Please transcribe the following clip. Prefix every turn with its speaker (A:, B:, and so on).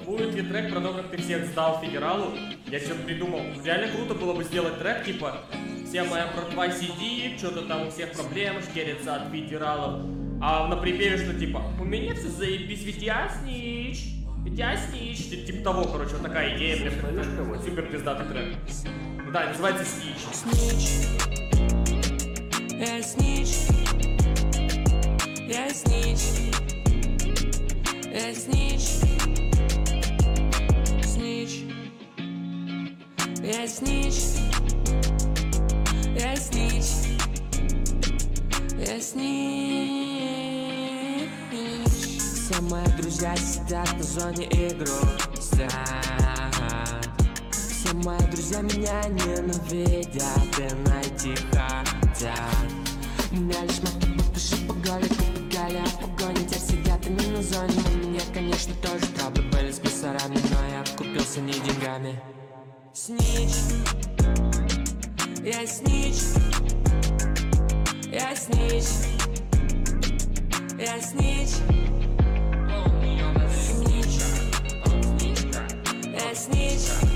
A: будет ли трек про то, как ты всех сдал федералу? Я что-то придумал. Реально круто было бы сделать трек, типа, вся моя братва сидит, что-то там у всех проблемы, шкерятся от федералов. А на припеве, что типа, у меня все заебись, ведь я снич. Ведь я снич. Типа того, короче, вот такая идея, прям супер пиздатый трек. Ну да, называется снич.
B: Снич. Я снич. Я снич. Я снич. Снич. Я снич. Я снич. Я снич. Все мои друзья сидят на зоне игру. Все мои друзья меня ненавидят и найти хотят. Меня лишь могут души поголить, побегали от погони. Те сидят они на зоне. У меня, конечно, тоже траблы были с мусорами, но я купился не деньгами. Снич. Я снич. Я снич. Я снич. Снич. Я снич.